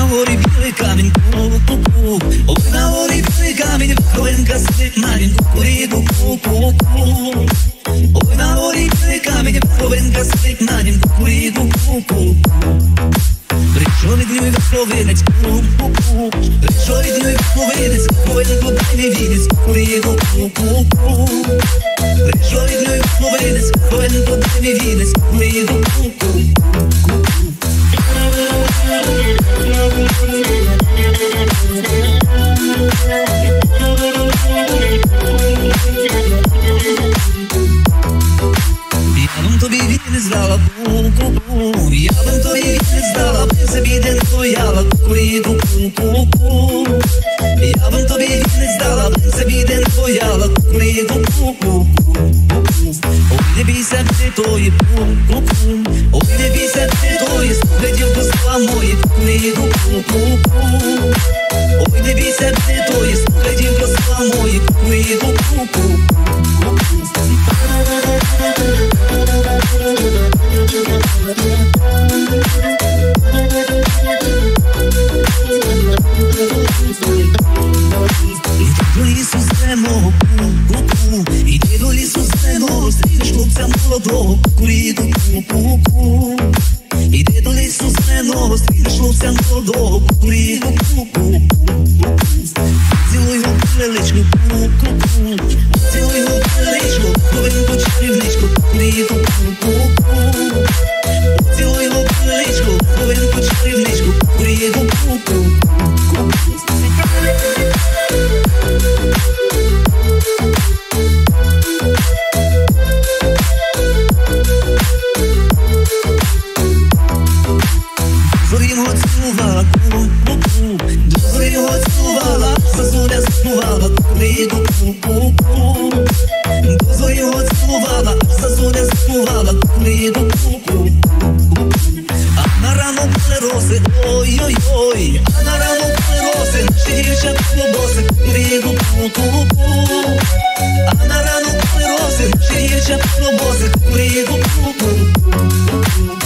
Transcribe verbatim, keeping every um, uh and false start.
горі білий камінь, ку-ку-ку. Ой, на горі білий камінь, верховинка сидить на нім, кукуріку, ку-ку-ку. Ой, на горі білий камінь, верховинка сидить на нім, кукуріку, ку-ку. Прийшов від нього верховинець, ку-ку-ку. Прийшов від нього верховинець, верховинку дай мій вінець, кукуріку, ку-ку-ку. Прийшов від нього верховинець, верховинку дай мій вінець, кукуріку, ку-ку. Я вам тобі не здала, ку-ку-ку. Я вам тобі не здала, б собі де не стояла, кукуріку, ку-ку-ку. Я вам тобі не здала, б собі де не стояла, кукуріку, ку-ку. Ой, не бійся ти тої, ку-ку-ку. Ой, не бійся ти тої, слухай, дівко, слова мої, кукуріку, ку-ку-ку. Ой, не бійся ти тої, слухай, дівко, слова мої, кукуріку, ку-ку. До лісу зеленого, ку-ку-ку. Іди до лісу зеленого, зустрінеш хлопця молодого, кукуріку, ку-ку-ку. Іди до лісу зеленого, зустрінеш хлопця молодого, кукуріку, ку-ку. Цілуй його крилечку, ку-ку-ку. Цілуй його крилечку, повинку чарівничку, кукуріку, ку-ку-ку. Цілуй його крилечку, повинку чарівничку, кукуріку, ку-ку. Зорі його цілувала, ку-ку-ку. Зорі його цілувала, зазуля заспівала, кукуріку, ку-ку-ку. Зорі його цілувала, зазуля заспівала, кукуріку, ку-ку. А на рану були роси, ой-ой-ой. А на рану були роси, наші дівчата клобоси, кукуріку, ку-ку-ку. А на рану були роси, наші дівчата клобоси, кукуріку, ку-ку.